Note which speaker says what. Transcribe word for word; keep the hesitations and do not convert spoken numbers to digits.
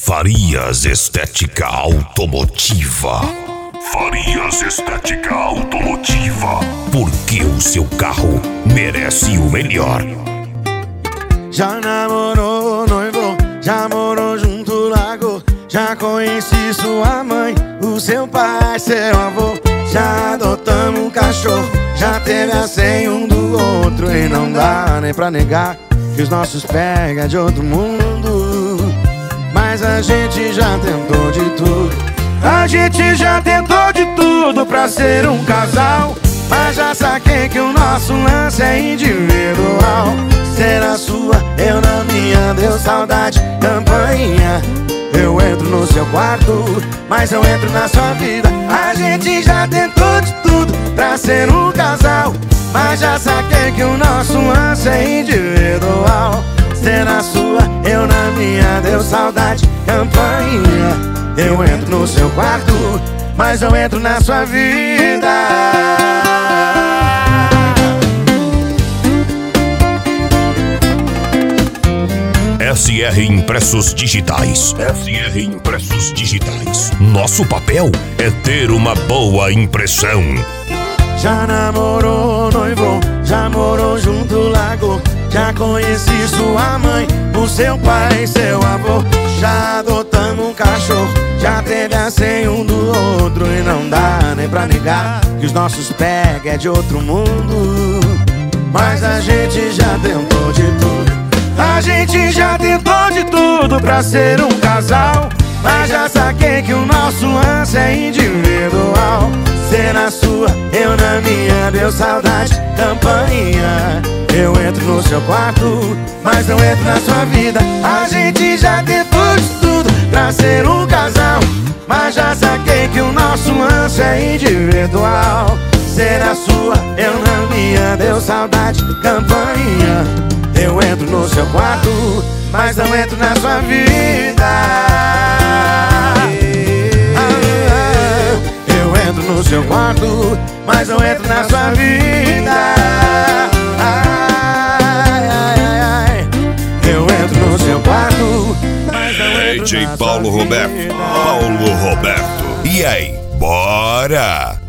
Speaker 1: Farias Estética Automotiva. Farias Estética Automotiva. Porque o seu carro merece o melhor.
Speaker 2: Já namorou, noivou, já morou junto, largou. Já conheci sua mãe, o seu pai, seu avô. Já adotamos um cachorro, já teve a senha um do outro. E não dá nem pra negar que os nossos pega de outro mundo. Mas a gente já tentou de tudo. A gente já tentou de tudo pra ser um casal. Mas já saquei que o nosso lance é individual. Ser a sua, eu na minha, deu saudade, campainha. Eu entro no seu quarto, mas eu entro na sua vida. A gente já tentou de tudo pra ser um casal. Mas já saquei que o nosso lance é individual. Ser a sua, eu na minha, deu saudade, campainha. Eu entro no seu quarto, mas eu entro na sua vida.
Speaker 1: S R Impressos Digitais. S R Impressos Digitais. Nosso papel é ter uma boa impressão.
Speaker 2: Já namorou, noivou, já morou junto, largou. Já conheci sua mãe, o seu pai, seu avô. Já adotamos um cachorro, já teve a senha um do outro. E não dá nem pra negar que os nossos pega é de outro mundo. Mas a gente já tentou de tudo. A gente já tentou de tudo pra ser um casal. Mas já saquei que o nosso lance é individual. Ser na sua, eu na minha, deu saudade, campainha. Eu entro no seu quarto, mas não entro na sua vida. A gente já tentou de tudo pra ser um casal. Mas já saquei que o nosso lance é individual. Ser a sua, eu na minha, deu saudade, campainha. Eu entro no seu quarto, mas não entro na sua vida. Eu entro no seu quarto, mas não entro na sua vida. Eu entro no seu quarto, mas não entro
Speaker 1: D J
Speaker 2: na
Speaker 1: Paulo
Speaker 2: sua
Speaker 1: Roberto.
Speaker 2: vida.
Speaker 1: Paulo Roberto. E aí, bora?